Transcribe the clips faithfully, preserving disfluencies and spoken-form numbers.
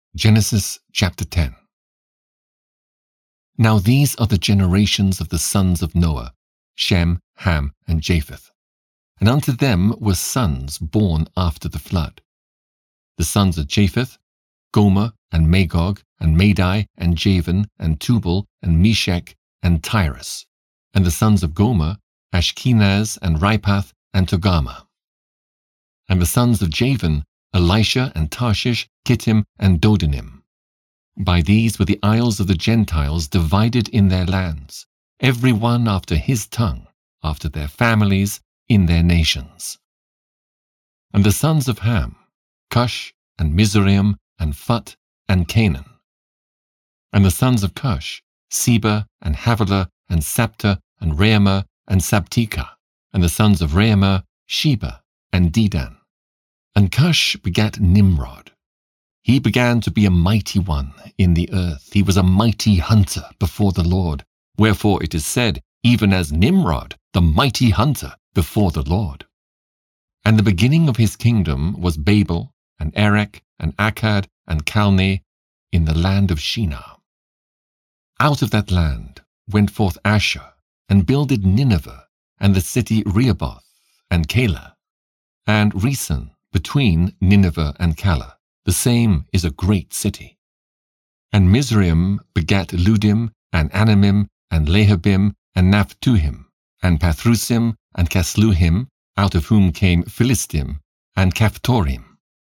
Genesis chapter ten. Now these are the generations of the sons of Noah, Shem, Ham, and Japheth. And unto them were sons born after the flood. The sons of Japheth, Gomer, and Magog, and Madai, and Javan, and Tubal, and Meshech, and Tyrus. And the sons of Gomer, Ashkenaz, and Ripath, and Togarmah. And the sons of Javan, Elisha, and Tarshish, Kittim, and Dodanim. By these were the isles of the Gentiles divided in their lands, every one after his tongue, after their families, in their nations. And the sons of Ham, Cush, and Mizraim, and Phut, and Canaan. And the sons of Cush, Seba, and Havilah, and Sapta, and Raamah, and Sabteka. And the sons of Raamah, Sheba, and Dedan. And Cush begat Nimrod. He began to be a mighty one in the earth. He was a mighty hunter before the Lord. Wherefore it is said, even as Nimrod, the mighty hunter before the Lord. And the beginning of his kingdom was Babel, and Erech, and Akkad, and Calneh, in the land of Shinar. Out of that land went forth Asshur, and builded Nineveh, and the city Rehoboth, and Calah, and Resen, between Nineveh and Calah. The same is a great city. And Mizraim begat Ludim, and Anamim, and Lehabim, and Naphtuhim, and Pathrusim, and Casluhim, out of whom came Philistim, and Caphtorim.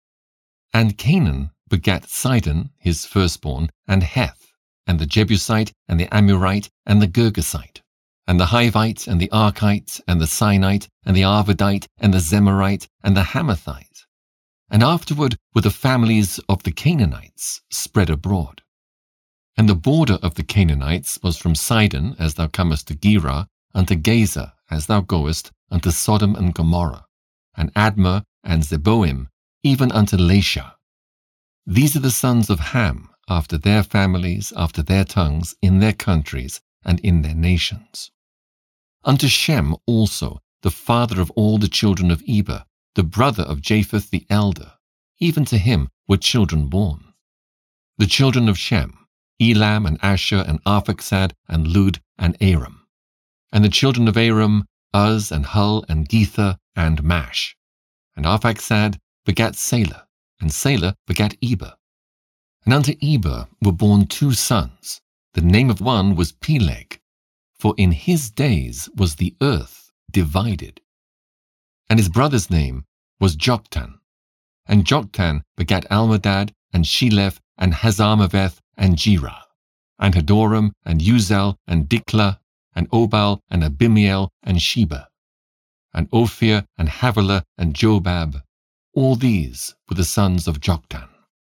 And Canaan begat Sidon, his firstborn, and Heth, and the Jebusite, and the Amorite, and the Girgasite, and the Hivite, and the Archite, and the Sinite, and the Arvadite, and the Zemarite, and the Hamathite. And afterward were the families of the Canaanites spread abroad. And the border of the Canaanites was from Sidon, as thou comest to Gerar, unto Gaza, as thou goest, unto Sodom and Gomorrah, and Admah, and Zeboim, even unto Lasha. These are the sons of Ham, after their families, after their tongues, in their countries, and in their nations. Unto Shem also, the father of all the children of Eber, the brother of Japheth the elder, even to him were children born. The children of Shem, Elam, and Asher, and Arphaxad, and Lud, and Aram. And the children of Aram, Uz, and Hul, and Gether, and Mash. And Arphaxad begat Salah, and Salah begat Eber. And unto Eber were born two sons. The name of one was Peleg, for in his days was the earth divided. And his brother's name was Joktan. And Joktan begat Almodad, and Sheleph, and Hazarmaveth, and Jerah, and Hadoram, and Uzel, and Diklah, and Obal, and Abimiel, and Sheba, and Ophir, and Havilah, and Jobab. All these were the sons of Joktan.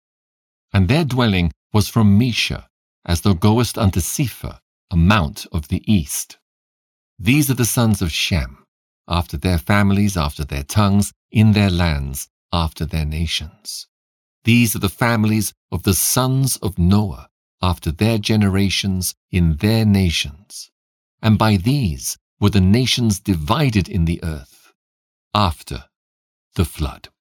And their dwelling was from Mesha, as thou goest unto Sephar, a mount of the east. These are the sons of Shem, after their families, after their tongues, in their lands, after their nations. These are the families of the sons of Noah, after their generations, in their nations. And by these were the nations divided in the earth, after the flood.